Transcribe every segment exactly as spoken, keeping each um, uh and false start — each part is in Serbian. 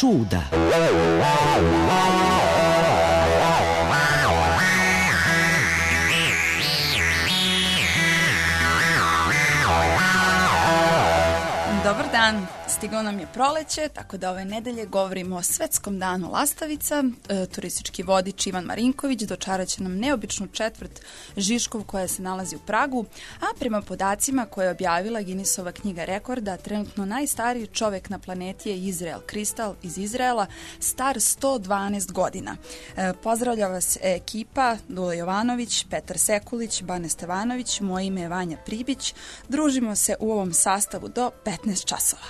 čuda. Dobar dan, stiglo nam je proleće, tako da ove nedelje govorimo o Svetskom danu lastavica. E, turistički vodič Ivan Marinković dočarat će nam neobičnu četvrt Žiškov koja se nalazi u Pragu, a prema podacima koje je objavila Guinnessova knjiga rekorda, trenutno najstariji čovek na planeti je Izrael Kristal iz Izraela, star sto dvanaest godina. E, pozdravlja vas ekipa Dula Jovanović, Petar Sekulić, Bane Stevanović, moje ime je Vanja Pribić. Družimo se u ovom sastavu do petnaest časova.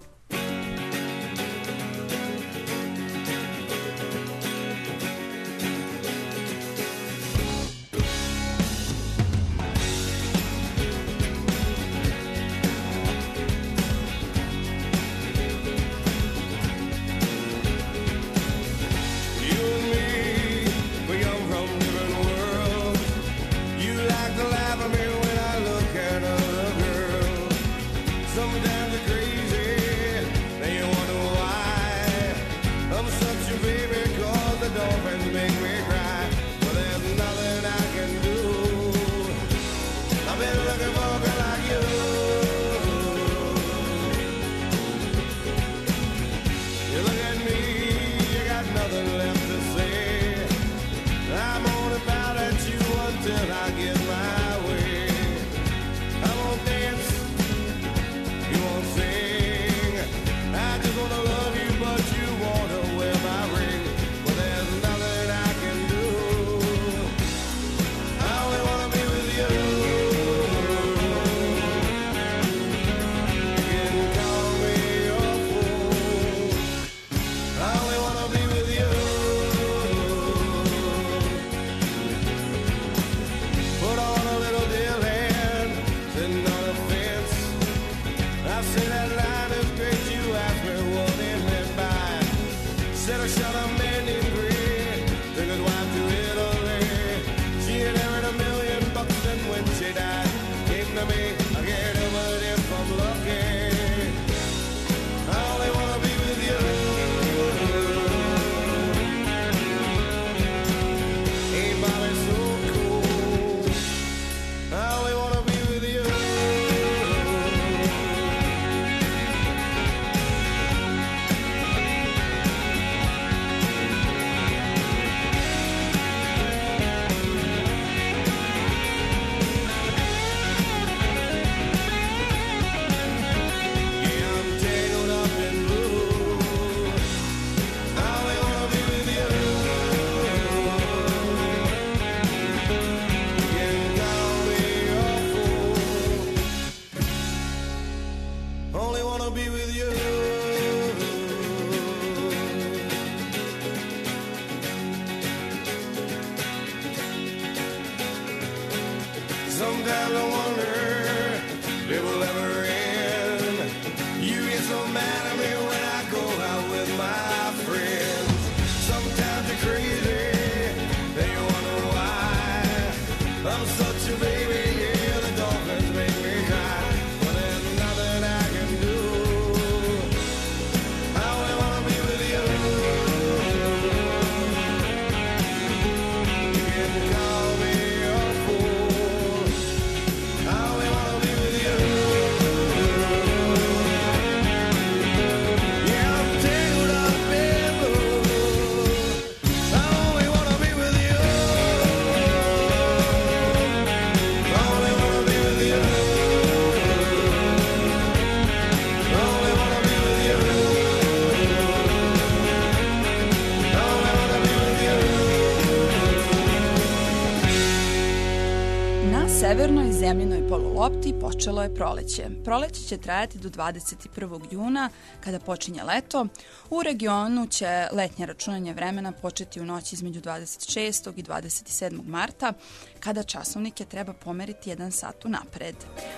severnoj zemljinoj polulopti počelo je proleće. Proleće će trajati do dvadeset prvog juna kada počinje leto. U regionu će letnje računanje vremena početi u noći između dvadeset šestog i dvadeset sedmog marta kada časovnike treba pomeriti jedan sat unapred.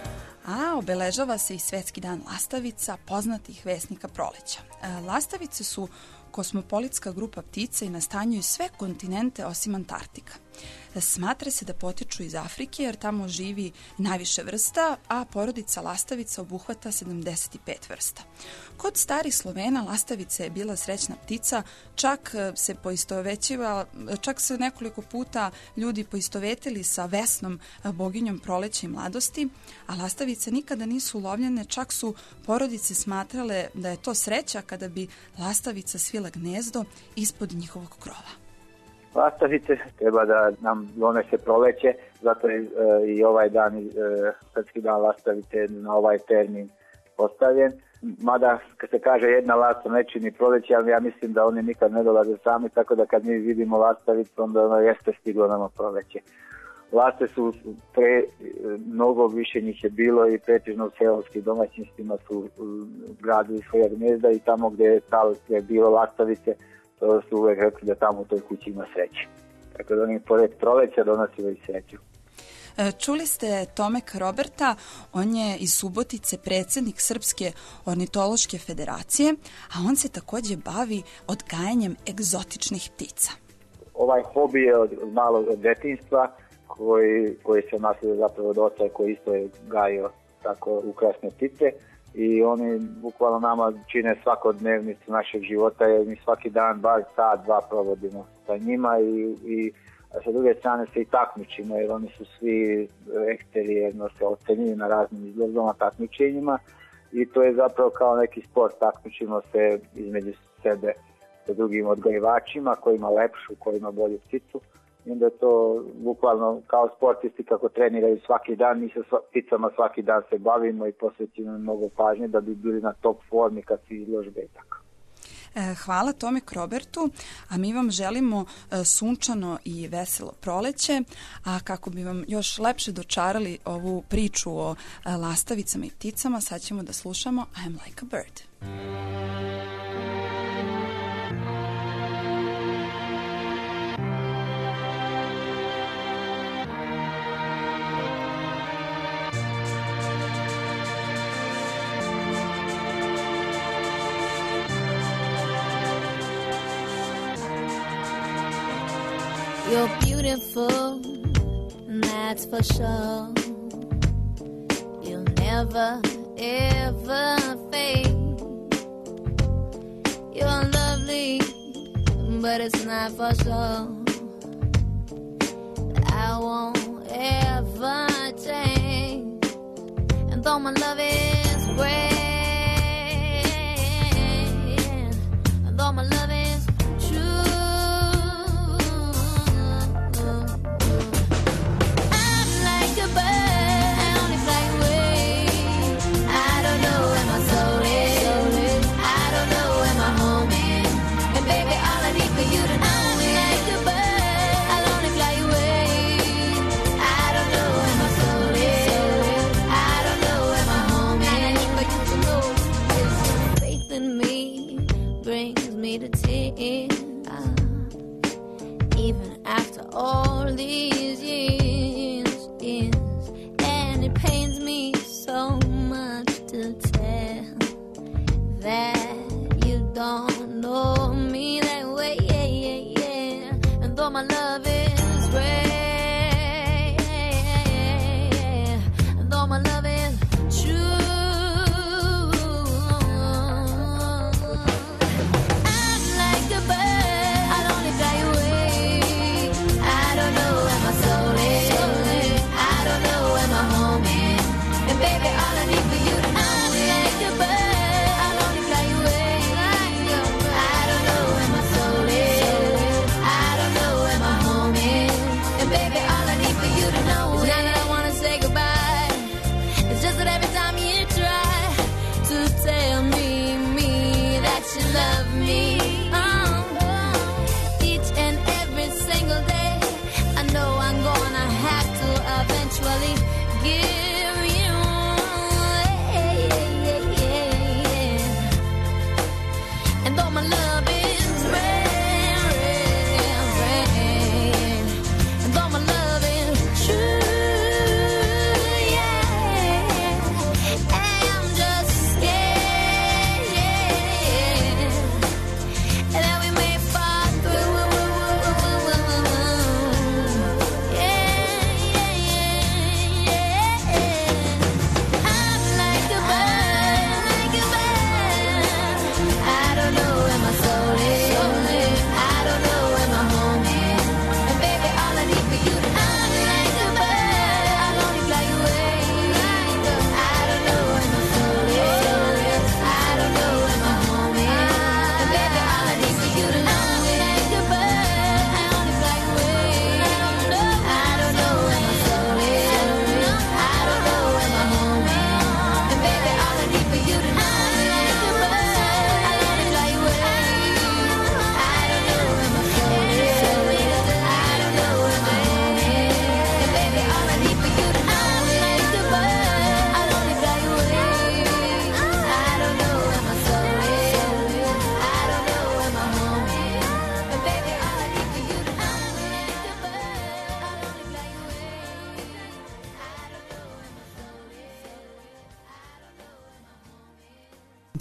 A obeležava se i Svetski dan lastavica, poznatih vesnika proleća. Lastavice su kosmopolitska grupa ptica i nastanjuju sve kontinente osim Antarktika. Smatra se da potiču iz Afrike jer tamo živi najviše vrsta, a porodica lastavica obuhvata sedamdeset pet vrsta. Kod starih Slovena lastavica je bila srećna ptica, čak se poistovećiva, čak se nekoliko puta ljudi poistovetili sa Vesnom, boginjom proleća i mladosti, a lastavice nikada nisu ulovljene, čak su porodice smatrale da je to sreća kada bi lastavica svila gnezdo ispod njihovog krova. Lastavice treba da nam donese proleće, zato je e, i ovaj dan, e, Svetski dan lastavice na ovaj termin postavljen. Mada, kad se kaže jedna lasta ne čini proleće, ali ja mislim da oni nikad ne dolaze sami, tako da kad mi vidimo lastavicu, onda ono jeste stiglo nama proleće. Laste su pre, mnogo više njih je bilo i pretežno u seoskim domaćinstvima su gradili svoje gnezda i tamo gde je, tal, gde je bilo lastavice, to su uvek rekli da tamo u toj kući ima sreće. Tako da oni pored proleća donosili i sreću. Čuli ste Tomek Roberta, on je iz Subotice predsjednik Srpske ornitološke federacije, a on se takođe bavi odgajanjem egzotičnih ptica. Ovaj hobi je od, od malog od detinjstva koji, koji se nasljedio zapravo od oca koji isto je gajio tako ukrasne ptice. I oni bukvalno nama čine svakodnevnicu našeg života jer mi svaki dan bar sat, dva provodimo sa njima i, i sa druge strane se i takmičimo jer oni su svi eksterijerno se ocenjuju na raznim izložbama, takmičenjima i to je zapravo kao neki sport, takmičimo se između sebe sa drugim odgajivačima koji ima lepšu, koji ima bolju pticu. I onda je to bukvalno kao sportisti kako treniraju svaki dan, mi sa pticama svaki dan se bavimo i posvećimo mnogo pažnje da bi bili na top formi kad se izložbe i tako. Hvala Tomek Robertu, a mi vam želimo sunčano i veselo proleće, a kako bi vam još lepše dočarali ovu priču o lastavicama i pticama, sad ćemo da slušamo I am like a bird. You're beautiful, and that's for sure. You'll never, ever fade. You're lovely, but it's not for sure. I won't ever change. And though my love is great, and though my love is to tears, even after all these years, years, and it pains me so much to tell that you don't know me that way, yeah, yeah, yeah. And though my love is great, and though my love is true, and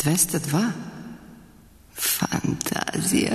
dvesta dva. Fantazija.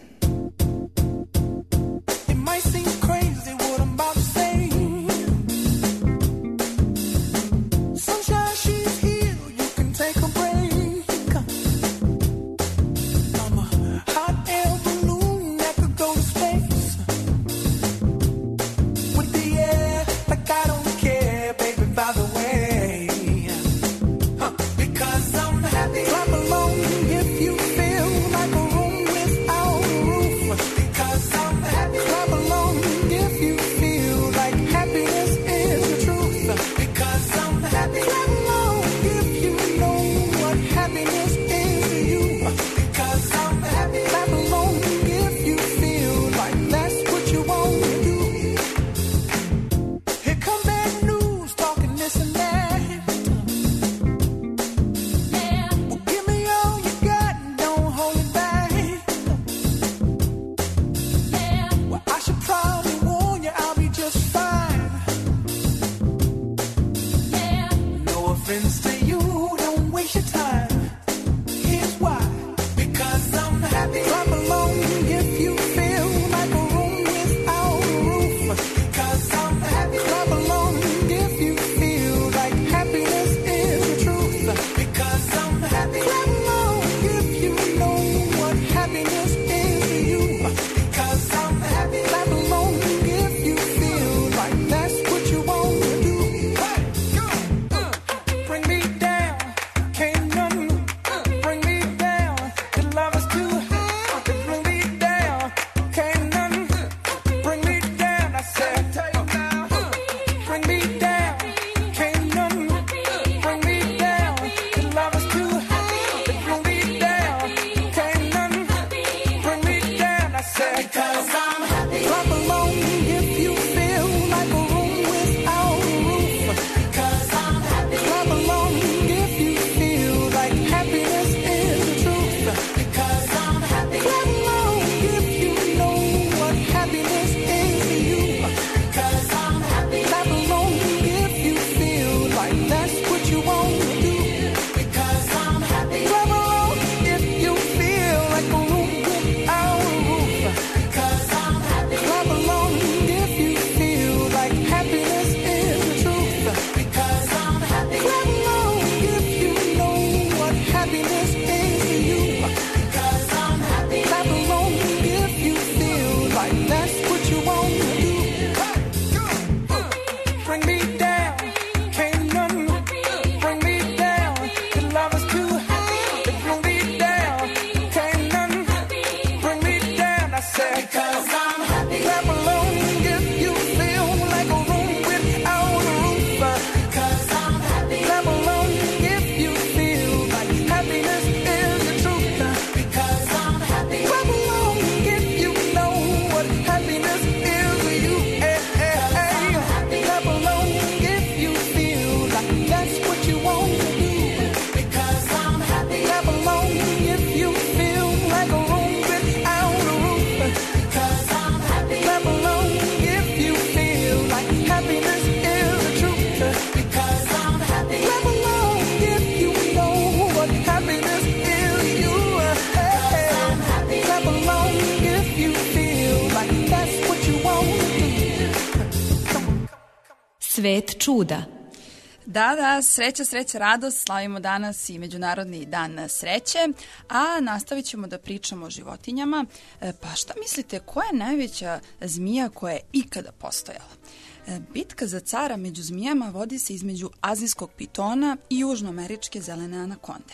Svet čuda. Da, da, sreća, sreća, radost, slavimo danas i Međunarodni dan sreće, a nastavit ćemo da pričamo o životinjama. Pa šta mislite, koja je najveća zmija koja je ikada postojala? Bitka za cara među zmijama vodi se između azijskog pitona i južnoameričke zelene anakonde.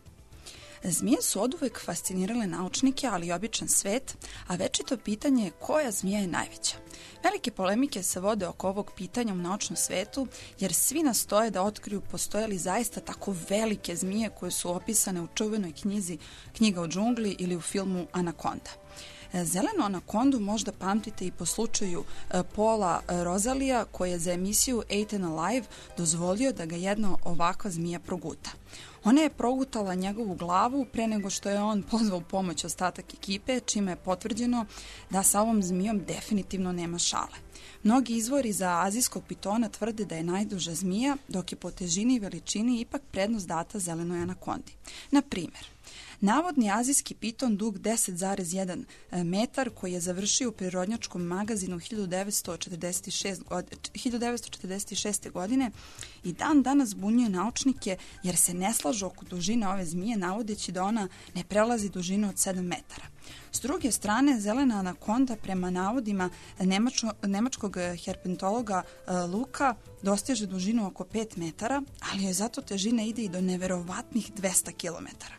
Zmije su oduvek fascinirale naučnike, ali i običan svet, a večito pitanje je koja zmija je najveća. Velike polemike se vode oko ovog pitanja u naučnom svetu, jer svi nastoje da otkriju postoje li zaista tako velike zmije koje su opisane u čuvenoj knjizi Knjiga o džungli ili u filmu Anakonda. Zelenu anakondu možda pamtite i po slučaju Paula Rosalija, koji je za emisiju Eaten Alive dozvolio da ga jedna ovakva zmija proguta. Ona je progutala njegovu glavu pre nego što je on pozvao pomoć ostatak ekipe, čime je potvrđeno da sa ovom zmijom definitivno nema šale. Mnogi izvori za azijskog pitona tvrde da je najduža zmija, dok je po težini i veličini ipak prednost data zelenoj anakondi. Na primjer, navodni azijski piton dug deset zarez jedan metar, koji je završio u prirodnjačkom magazinu hiljadu devetsto četrdeset šeste. godine i dan danas zbunjuje naučnike jer se ne slažu oko dužine ove zmije, navodeći da ona ne prelazi dužinu od sedam metara. S druge strane, zelena anakonda prema navodima nemačko, nemačkog herpetologa Luka dostiže dužinu oko pet metara, ali joj zato težina ide i do neverovatnih dvesta kilometara.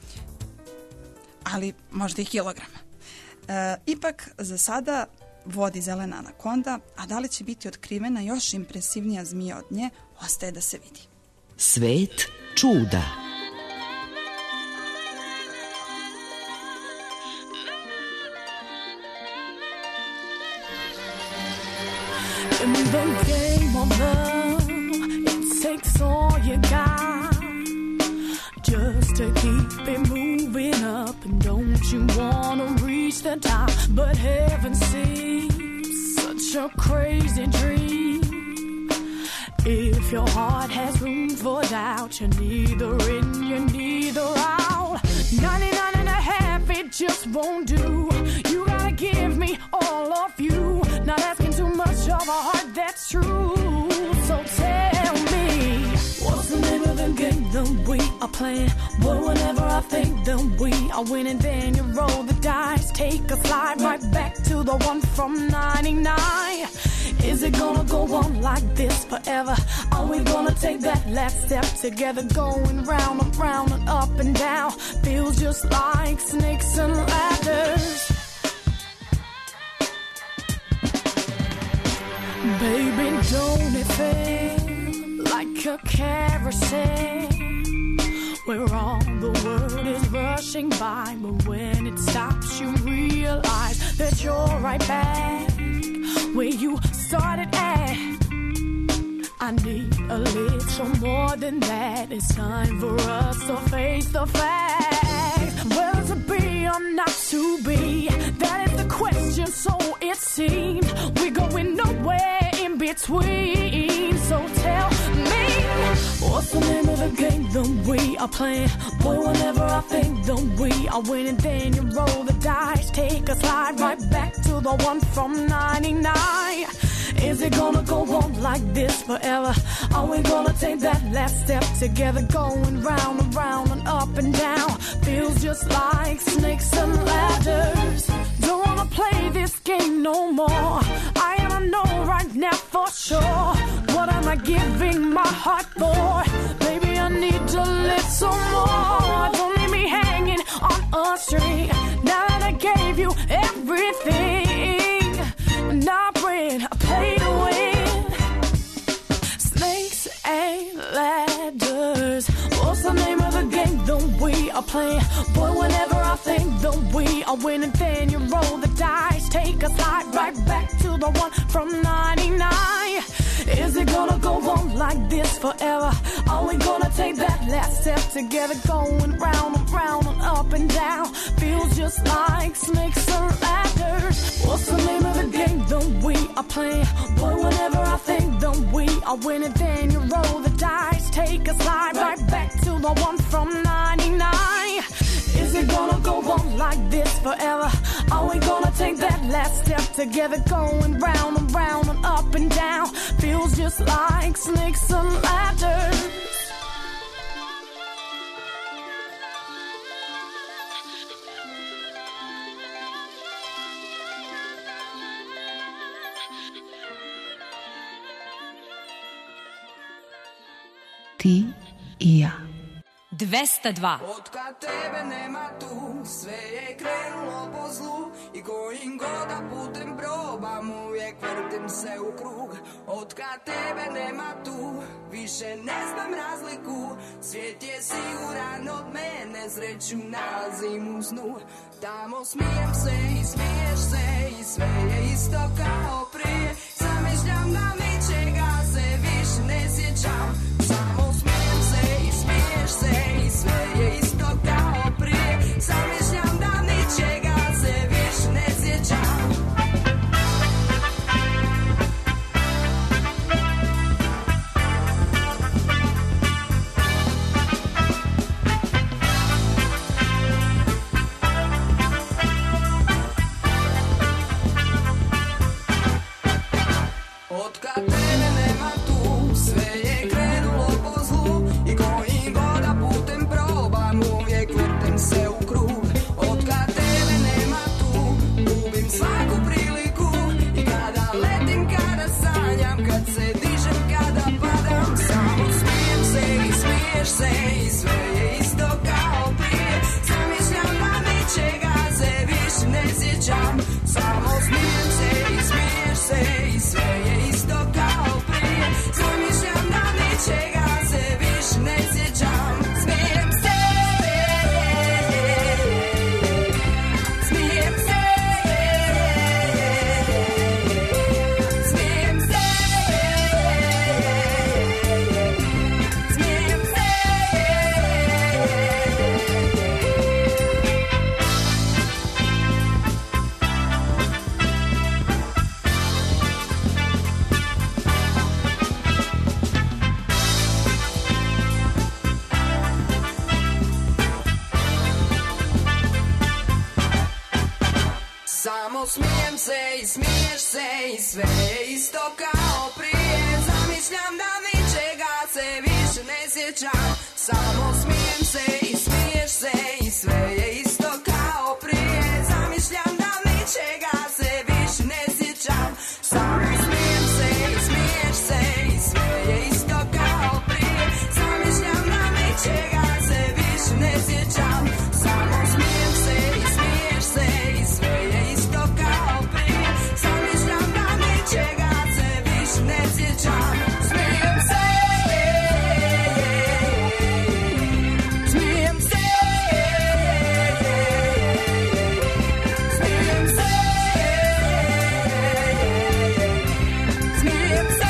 Ali možda i kilograma. E, ipak, za sada vodi zelena anakonda, a da li će biti otkrivena još impresivnija zmija od nje, ostaje da se vidi. Svet čuda. In the game of love, it takes all you got just to keep it moving up. And don't you wanna reach the top? But heaven seems such a crazy dream. If your heart has room for doubt, you're neither in, you're neither out. ninety-nine and a half, it just won't do. You gotta give me all of you. Not asking too much of a heart, that's true. So tell me, what's the name of the game that we are playing? Well, whenever I think that we are winning, then you roll the dice, take a slide right back to the one from ninety-nine. Is it gonna go on like this forever? Are we gonna take that last step together, going round and round and up and down? Feels just like snakes and ladders. Baby, don't it feel like a carousel where all the world is rushing by, but when it stops you realize that you're right back where you started at. I need a little more than that. It's time for us to face the facts. Well, to be or not to be, that is the question, so it seems we're going nowhere in between. So tell me, what's the name of the game that we are playing? Boy, whenever I think that we are winning, then you roll the dice, take a slide right back to the one from ninety-nine. Is it gonna go on like this forever? Are we gonna take that last step together, going round and round and up and down? Feels just like snakes and ladders. Don't wanna play this game no more. I don't know right now for sure. What am I giving my heart for? Maybe I need a little more. Don't leave me hanging on a string. Now that I gave you everything, and I bring a play to win. Snakes and ladders. What's the name of the game that we are playing? Boy, whenever I think that we are winning, then you roll the dice, take a slide right back to the one from ninety-nine. Is it gonna go on like this forever? Are we gonna take that last step together, going round and round and up and down? Feels just like snakes and ladders. What's the name of the game that we are playing? Boy, whenever I think that we are winning, then you roll the dice, take a slide right back to the one from ninety-nine. Is it gonna go on like this forever? Are we gonna take that last step together, going round and round and up and down? Feels just like snakes and ladders. Ti i ja. dvesta dva. Od kad tebe nema tu, sve je krenulo po zlu. I kojim god da putem probam, uvijek vrtim se u krug. Od Otkad tebe nema tu, više ne znam razliku. Svijet je siguran od mene, sreću nalazim u snu. Tamo smijem se i smiješ se i sve je isto kao prije. Zamišljam da ničega se više ne sjećam. Samo smijem se i smiješ se i sve je isto kao prije. Zamišljam da ničega se više ne sjećam. Otkad tebe nema tu, sve je krenulo po zlu. I kojim god da putem probam, uvijek vrtim se u krug. Otkad tebe nema tu, gubim svaku priliku. I kada letim, kada sanjam, kad se dižem, kada padam. Samo smijem se i smiješ se i sve je isto kao prije. Zamišljam da ničega se više ne sjećam. Samo smijem se i smiješ se i sve je isto kao prije. Zamišljam da ničega se više ne sjećam. Smijem se, smijem se, smijem se, smijem se. Samo smijem se i smiješ se i sve je isto kao prije. Zamišljam da ničega se više ne sjećam. Samo smijem se i smiješ se i sve je isto kao prije. Zamišljam da ničega se više ne sjećam. Samo smijem se i smiješ se i sve je isto kao prije. Zamišljam da ničega se više ne sjećam. Samo smijem se i smiješ se i sve je isto kao prije. Zamišljam da ničega se više ne sjećam. Smijem se, smijem se, smijem se, smijem se.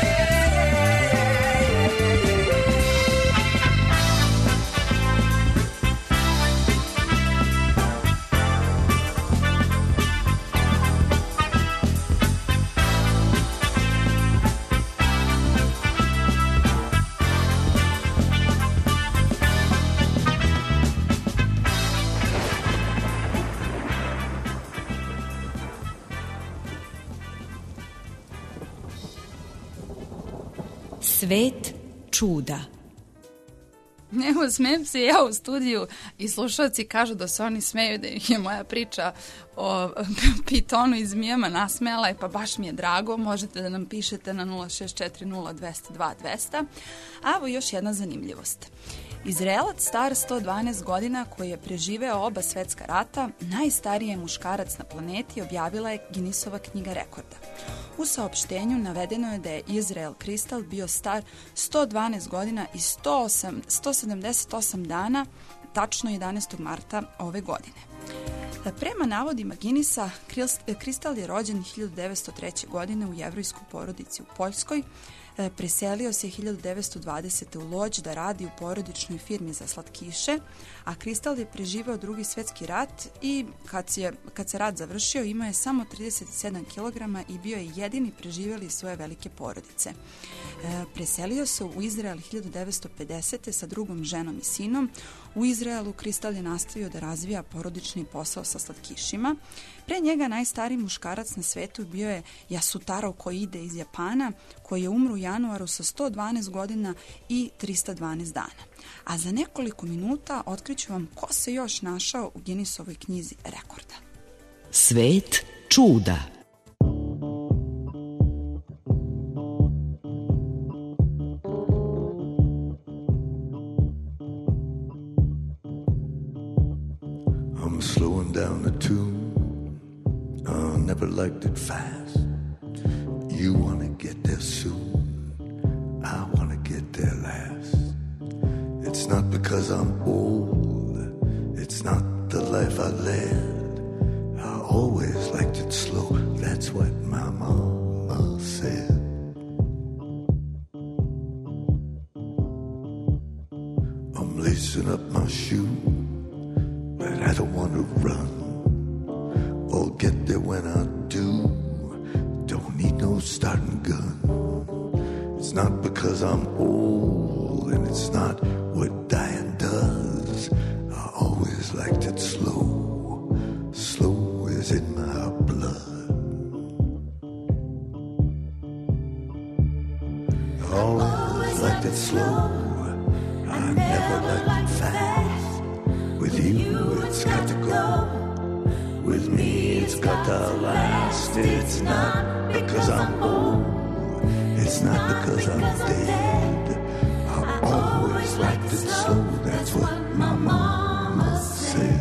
Svet čuda. Evo, smijem se ja u studiju i slušalci kažu da se oni smeju da ih je moja priča o pitonu i zmijama nasmejala, pa baš mi je drago. Možete da nam pišete na nula šest četiri nula dva nula dva dva nula nula. A evo još jedna zanimljivost. Izraelac star sto dvanaest godina koji je preživeo oba svetska rata, najstariji je muškarac na planeti, objavila je Guinnessova knjiga rekorda. U saopštenju navedeno je da je Israel Kristal bio star sto dvanaest godina i sto sedamdeset osam dana, tačno jedanaestog marta ove godine. Prema navodima Guinnessa, Kristal je rođen hiljadu devetsto treće. godine u jevrejskoj porodici u Poljskoj. Preselio se hiljadu devetsto dvadesete. u Lodž da radi u porodičnoj firmi za slatkiše, a Kristal je preživeo drugi svjetski rat i kad, je, kad se rat završio imao je samo trideset sedam kilograma i bio je jedini preživjeli svoje velike porodice. E, preselio se u Izrael hiljadu devetsto pedesete. sa drugom ženom i sinom. U Izraelu Kristal je nastavio da razvija porodični posao sa slatkišima. Pre njega najstariji muškarac na svetu bio je Yasutaro Koide iz Japana, koji je umro u januaru sa sto dvanaest godina i trista dvanaest dana. A za nekoliko minuta otkriću vam ko se još našao u Guinnessovoj knjizi rekorda. Svet čuda. I'm slowing down the tune. I never liked it fast. You wanna get there soon, I wanna get there last. It's not because I'm old, it's not the life I led. I always liked it slow, that's what my mama said. I'm lacing up my shoe, but I don't want to run. I'll get there when I do. Don't need no starting gun. It's not because I'm old, and it's not what dying does. I always liked it slow. Slow is in my blood. I always liked it slow. I never liked it fast. With you, it's got to go. With me, it's got to last. It's not because I'm old. It's not because I'm dead. I always liked it slow. That's what my mama said.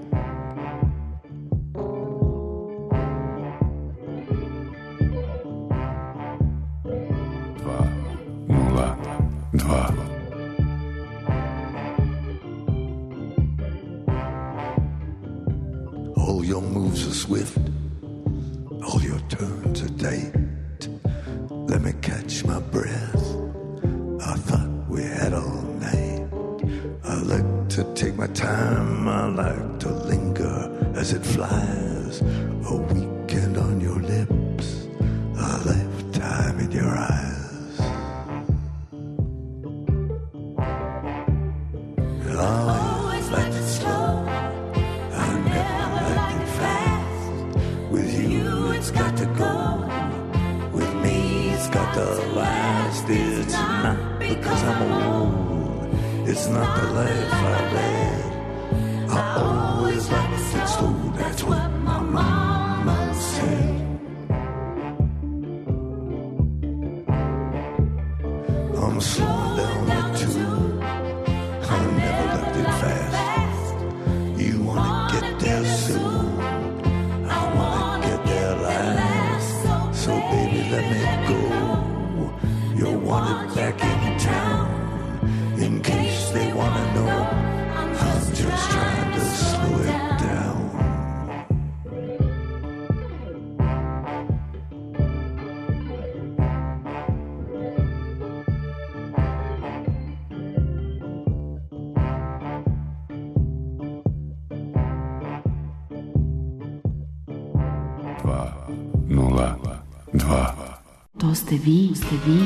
Два, нула, два. All your moves are swift, all your turns are tight. Let me catch my breath. I thought we had all night. I like to take my time, I like to linger as it flies. A weekend on your lips, a lifetime in your eyes. I always liked it slow, I never liked it fast. With you, it's got to go. With me, it's got to last. It's not because I'm old. It's not the life I led. I always liked it slow. That's what my mama said. I'm slowing down the tune. I never liked it fast. You wanna get there soon, I wanna get there last. So baby, let me go. You're wanted back in town. In case they wanna know, I'm just trying to slow it down. Dva, nula, dva. To ste vi, ste vi.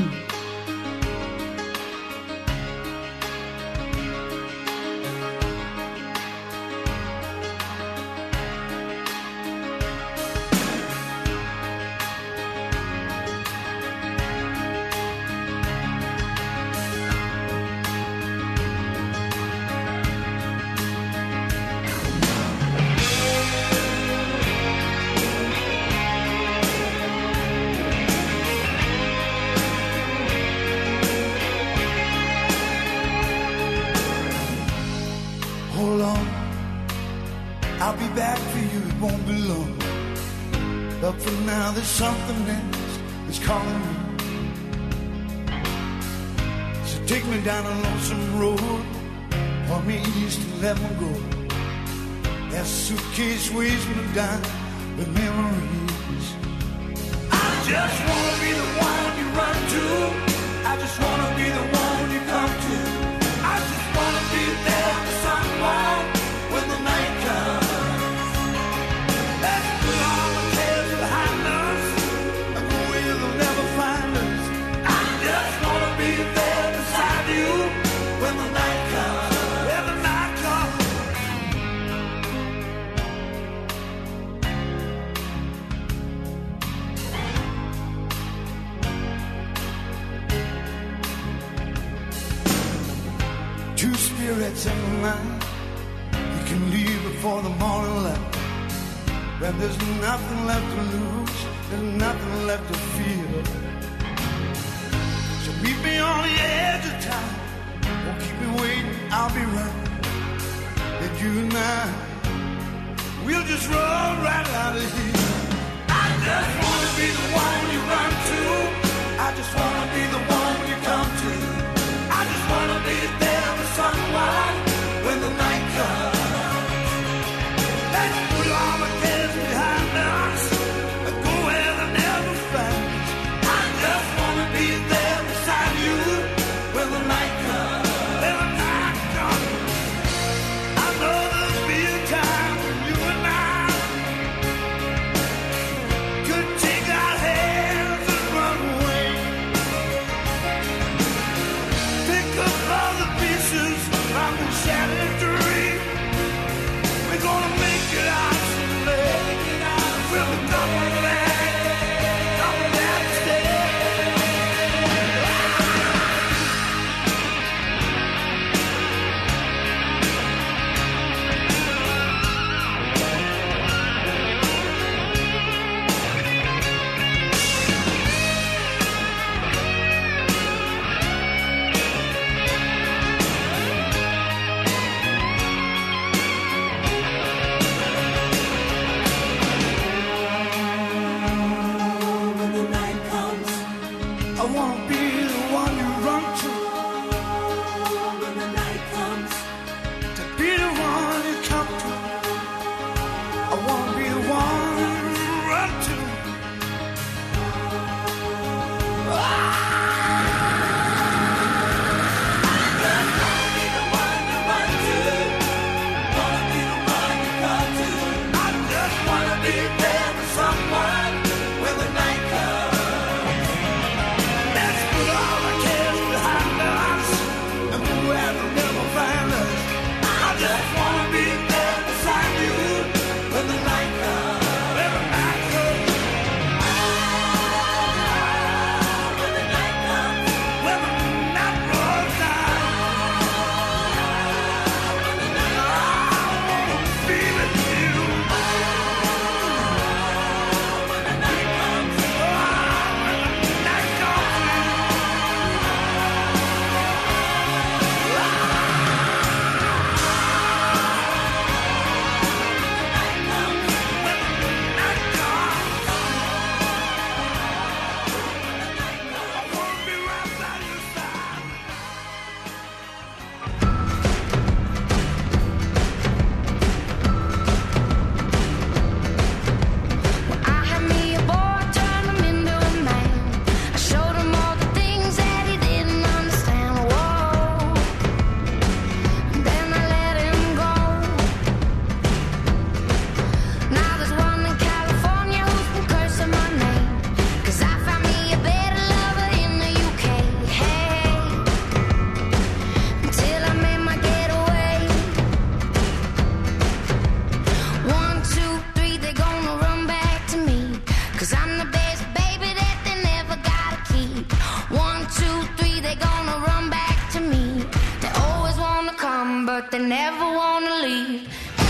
Hold on, I'll be back for you, it won't be long. But for now there's something else that's calling me. So take me down a lonesome road, point me east and let me go. That suitcase weighs me down with memories. I just wanna be the one you run to, I just wanna be the one you come to. I just wanna be there for someone when the night comes. Let's put all the cares behind us and go where they'll never find us. I just wanna be there beside you when the night comes. When the night comes. Two spirits in the night, you can leave before the morning light. When there's nothing left to lose, there's nothing left to feel. So meet me on the edge of time, won't keep me waiting, I'll be right. And you and I, we'll just run right out of here. I just wanna be the one you run to, wanna be the one you run to when the night comes. To be the one you come to. I wanna be the one you run to. Ah! But they never wanna leave.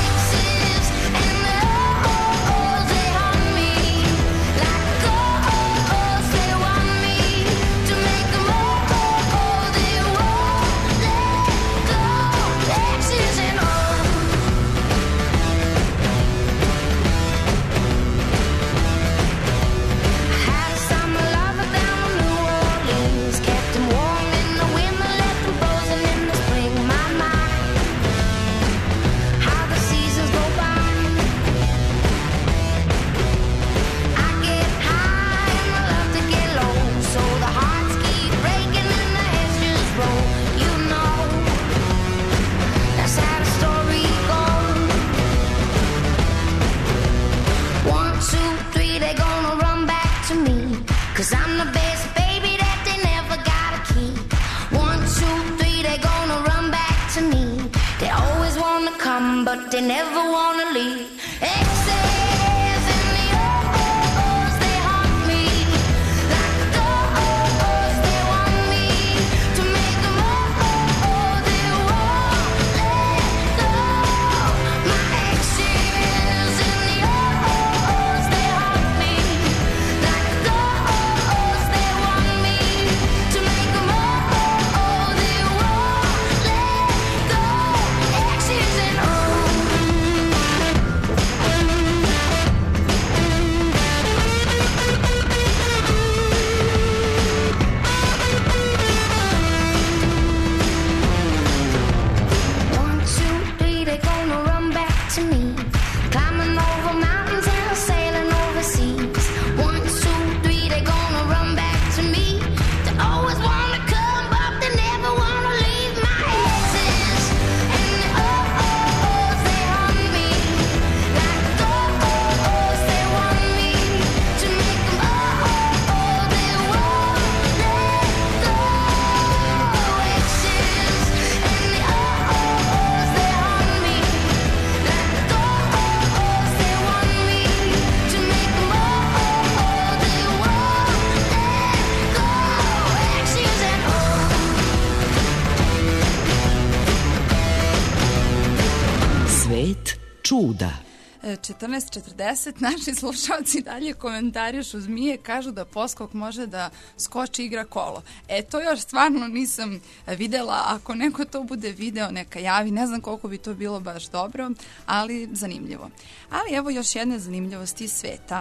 Cause I'm the best baby that they never gotta keep. One, two, three, they gonna run back to me. They always wanna come, but they never wanna leave. Exes in the O's, they haunt me. Like those, they want me to make them oh, they won't let go. My exes in the O's, they haunt me. Like those, they want me to make them oh, they won't let go. Exes and O's. One, two, three, they gonna run back to me. Climbing over mountains and sailing overseas. One, two, three, they gonna run back to me. They always wanna come, but they never wanna leave. My exes and the O's, they haunt me. Like those, they want me to make them oh, they won't let go. Exes and the O's, they haunt me. Like those, they want me to make them oh, they won't let go. Exes and Svet čuda. četrnaest četrdeset naši slušalci dalje komentarišu zmije, kažu da poskok može da skoči igra kolo. E, to još stvarno nisam videla, ako neko to bude video neka javi, ne znam koliko bi to bilo baš dobro, ali zanimljivo. Ali evo još jedne zanimljivosti iz sveta.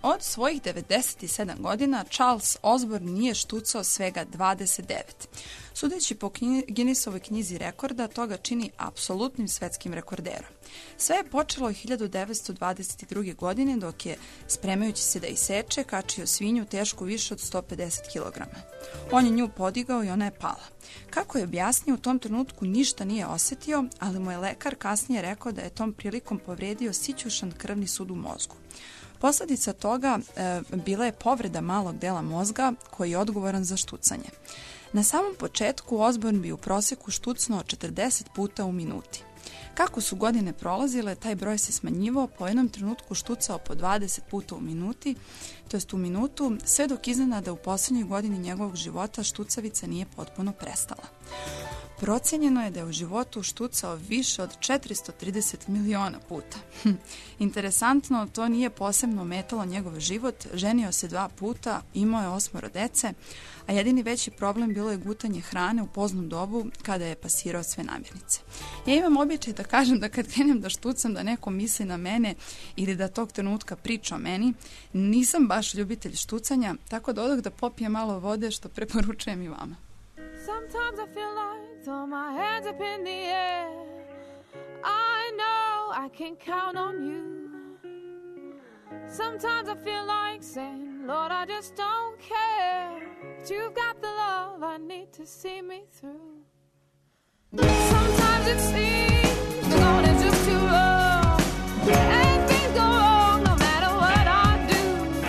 Od svojih devedeset sedam godina Charles Osborne nije štucao svega dvadeset devet. Sudeći po Guinnessovoj knjizi rekorda, to ga čini apsolutnim svetskim rekorderom. Sve je počelo hiljadu devetsto dvadeset druge. godine dok je, spremajući se da iseče, kačio svinju tešku više od sto pedeset kilograma. On je nju podigao i ona je pala. Kako je objasnio, u tom trenutku ništa nije osetio, ali mu je lekar kasnije rekao da je tom prilikom povredio sićušan krvni sud u mozgu. Posledica toga e, bila je povreda malog dela mozga koji je odgovoran za štucanje. Na samom početku Osborne bi u proseku štucnuo četrdeset puta u minuti. Kako su godine prolazile, taj broj se smanjivao, po jednom trenutku štucao po dvadeset puta u minuti, to jest u minutu, sve dok iznenada u posljednjoj godini njegovog života štucavica nije potpuno prestala. Procenjeno je da je u životu štucao više od četiristo trideset miliona puta. Interesantno, to nije posebno ometalo njegov život, ženio se dva puta, imao je osmoro dece, a jedini veći problem bilo je gutanje hrane u poznom dobu kada je pasirao sve namirnice. Ja imam običaj da kažem da kad krenem da štucam da neko misli na mene ili da tog trenutka priča o meni, nisam baš ljubitelj štucanja, tako da odah da popijem malo vode, što preporučujem i vama. Sometimes I feel like throw my hands up in the air. I know I can count on you. Sometimes I feel like saying, Lord, I just don't care. But you've got the love I need to see me through. Sometimes it seems the going is just too wrong. And things go wrong no matter what I do.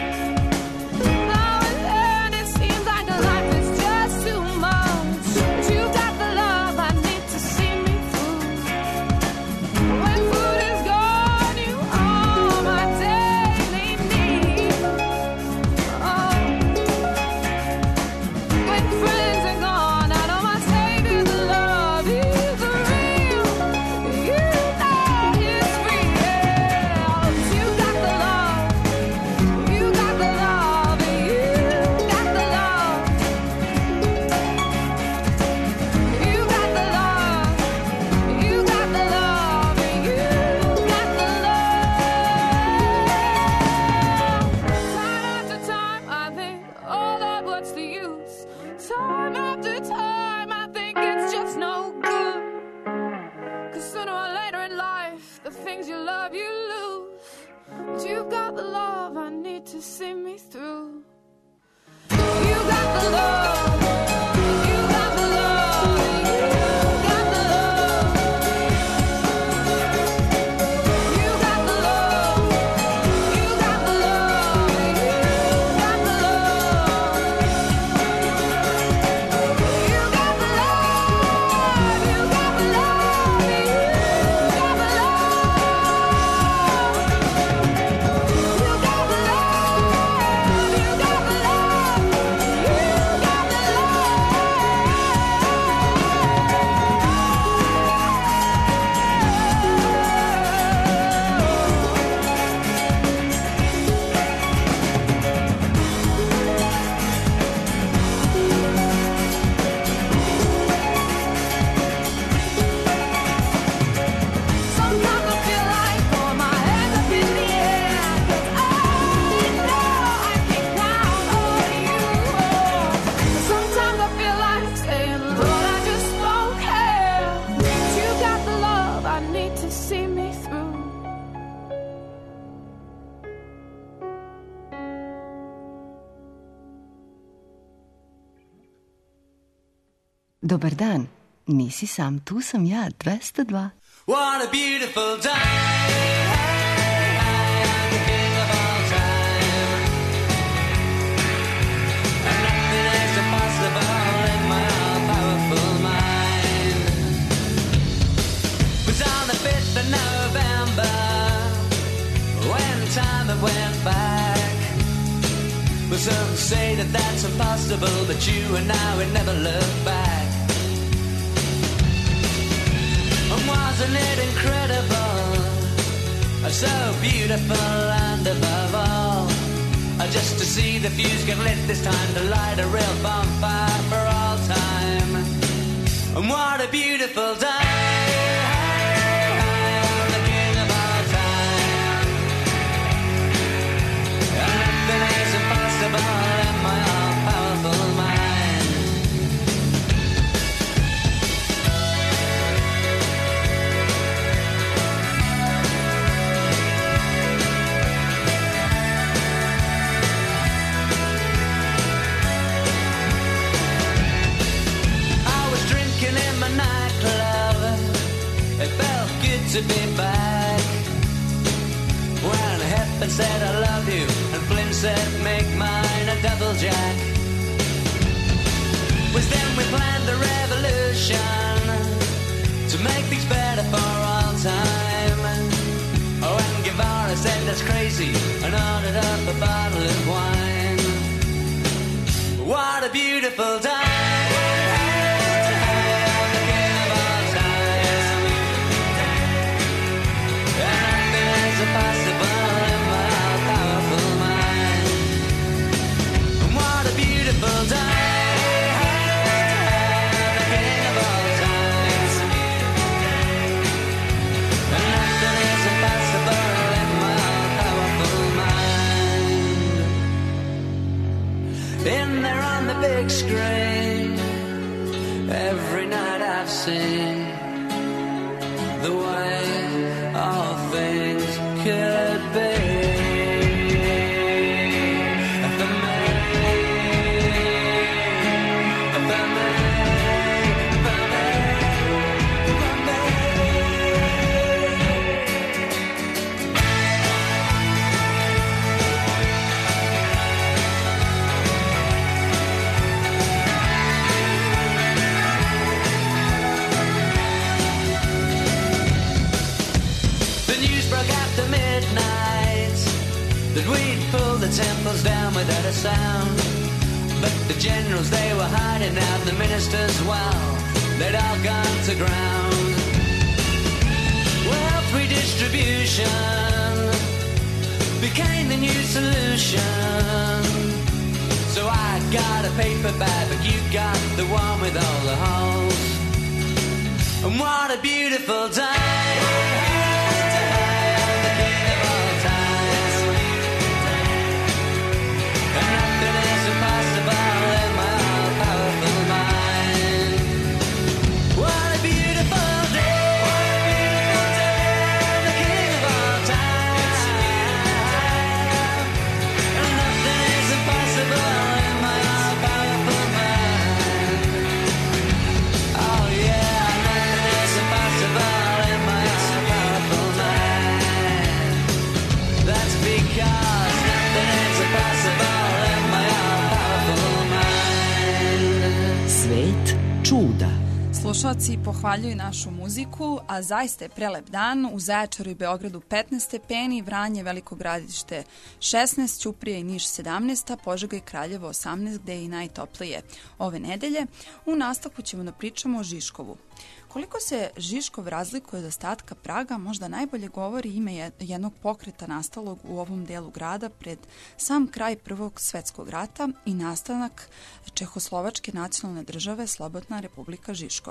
Now and then it seems like the life is just too much. But you've got the love I need to see me through. When food is gone, you are my daily need. Oh. When friends are gone, I know my Savior's love is real. You know it's real. You got the love. You got the love. You got the love. You got the love. You got the love. You got the love. Time after time, I think, oh Lord, what's the use? Time after time, I think it's just no good. Cause sooner or later in life, the things you love, you lose. But you got the love I need to see me through. You got the love. You got the love. You got the love. You got the love. You got the love. You got the love. You got the love. You got the love. You got the love. You got the love. You got the Dobar dan, nisi sam, tu sam ja, dvesta dva. What a beautiful day, I'm the king of all time, and nothing is impossible in my all-powerful mind. It was on the fifth of November, when time had went back. Well, some say that that's impossible, but you and I would never look back. And wasn't it incredible, so beautiful, and above all, just to see the fuse get lit this time, to light a real bonfire for all time. And what a beautiful day, I'm the king of all time, and to be back. When Hepburn said I love you, and Flynn said make mine a double jack. Was then we planned the revolution to make things better for all time. Oh, and Guevara said that's crazy and ordered up a bottle of wine. What a beautiful time. The king of all time. And nothing is impossible in my powerful mind. And what a beautiful time. In there on the big screen, every night I've seen the way all things could be. For me, for me, for me, for me. That we'd pull the temples down without a sound. But the generals, they were hiding out. The ministers, well, they'd all gone to ground. Wealth redistribution became the new solution. So I got a paper bag, but you got the one with all the holes. And what a beautiful time. Čuda. Slušalci pohvaljuju našu muziku, a zaista je prelep dan. U Zaječaru i Beogradu petnaest stepeni, Vranje, Veliko Gradište šesnaest, Ćuprija i Niš sedamnaest, a Požega i Kraljevo osamnaest, gde je i najtoplije ove nedelje. U nastavku ćemo da pričamo o Žiškovu. Koliko se Žiškov razlikuje od ostatka Praga, možda najbolje govori ime jednog pokreta nastalog u ovom delu grada pred sam kraj Prvog svetskog rata i nastanak Čehoslovačke nacionalne države Slobodna Republika Žiškov.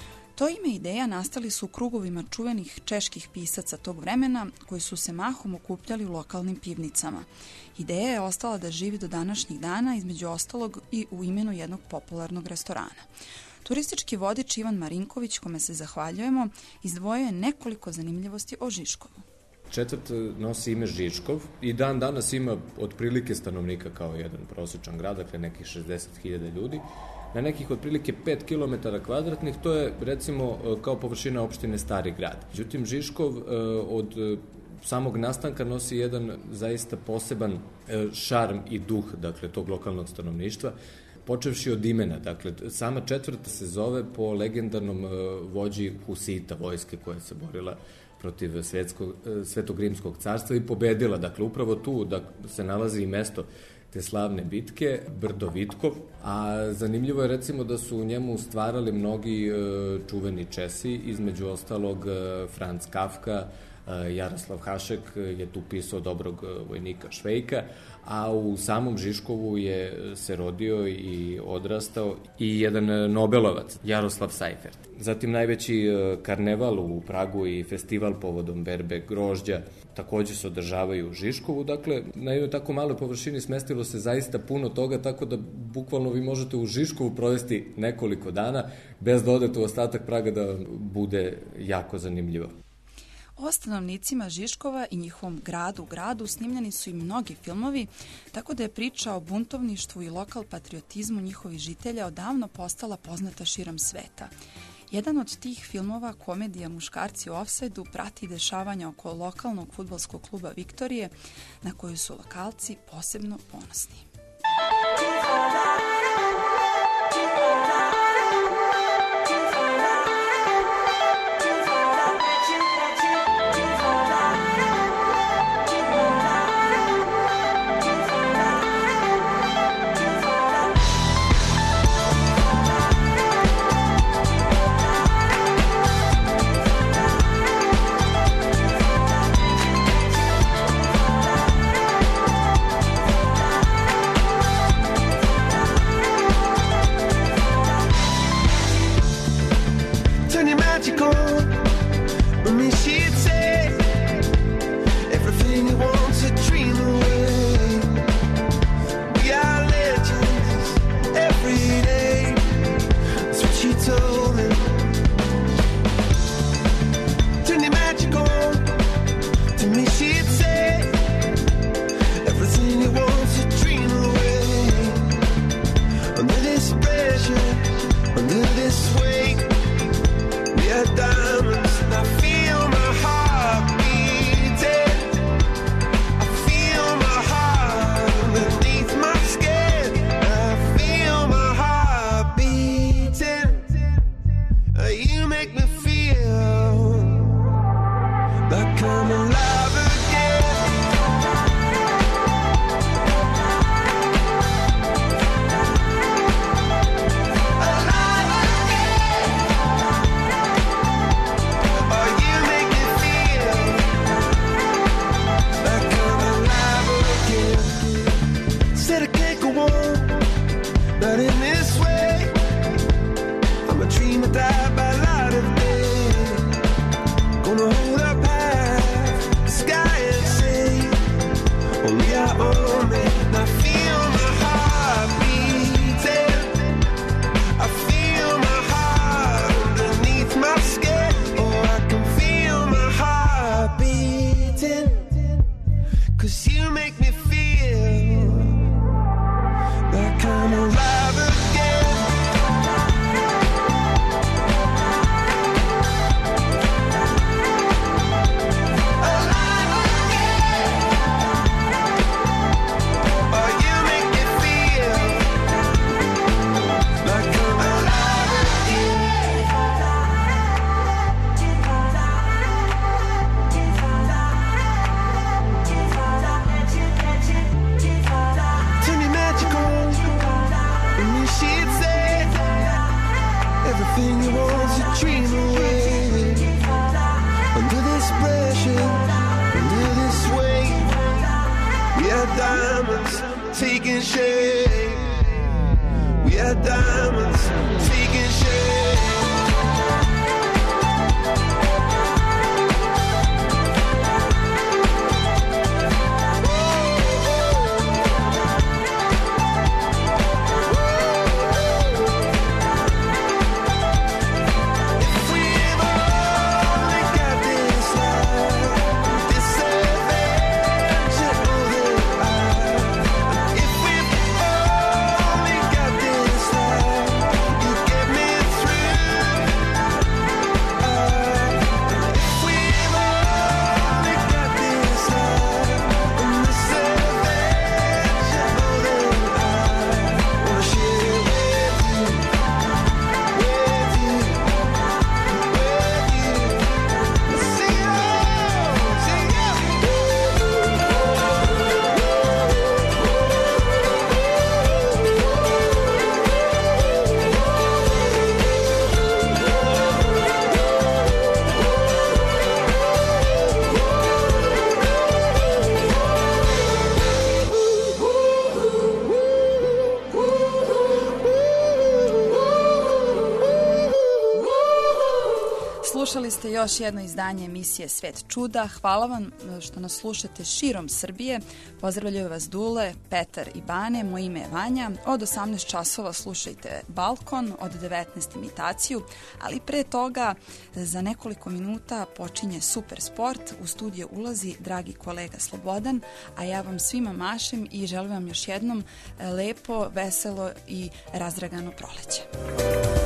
To ime i ideja nastali su u krugovima čuvenih čeških pisaca tog vremena koji su se mahom okupljali u lokalnim pivnicama. Ideja je ostala da živi do današnjih dana, između ostalog i u imenu jednog popularnog restorana. Turistički vodič Ivan Marinković, kome se zahvaljujemo, izdvojio je nekoliko zanimljivosti o Žiškovu. Četvrt nosi ime Žiškov i dan danas ima otprilike stanovnika kao jedan prosječan grad, dakle nekih šezdeset hiljada ljudi. Na nekih otprilike pet kilometara kvadratnih, to je recimo kao površina opštine Stari grad. Međutim, Žiškov od samog nastanka nosi jedan zaista poseban šarm i duh, dakle, tog lokalnog stanovništva, počevši od imena. Dakle, sama četvrta se zove po legendarnom vođi Husita, vojske koja se borila protiv Svetskog, Svetog rimskog carstva i pobedila. Dakle, upravo tu da se nalazi i mesto te slavne bitke, Brdo Vitkov, a zanimljivo je recimo da su u njemu stvarali mnogi čuveni Česi, između ostalog Franz Kafka, Jaroslav Hašek je tu pisao Dobrog vojnika Švejka, a u samom Žiškovu je se rodio i odrastao i jedan Nobelovac, Jaroslav Seifert. Zatim najveći karneval u Pragu i festival povodom berbe grožđa takođe se održavaju u Žiškovu. Dakle, na jednoj tako maloj površini smestilo se zaista puno toga, tako da bukvalno vi možete u Žiškovu provesti nekoliko dana bez da odete u ostatak Praga da bude jako zanimljivo. O stanovnicima Žiškova i njihovom gradu u gradu snimljeni su i mnogi filmovi, tako da je priča o buntovništvu i lokal patriotizmu njihovih žitelja odavno postala poznata širom sveta. Jedan od tih filmova, komedija Muškarci u ofsajdu, prati dešavanja oko lokalnog fudbalskog kluba Viktorije, na koju su lokalci posebno ponosni. taking shape. We are diamonds taking shape. Slušali ste još jedno izdanje emisije Svet čuda. Hvala vam što nas slušate širom Srbije. Pozdravljaju vas Dule, Petar i Bane. Moje ime je Vanja. Od osamnaest časova slušajte Balkon, od devetnaest imitaciju, ali pre toga za nekoliko minuta počinje Super sport. U studio ulazi dragi kolega Slobodan, a ja vam svima mašem i želim vam još jednom lepo, veselo i razdragano proleće.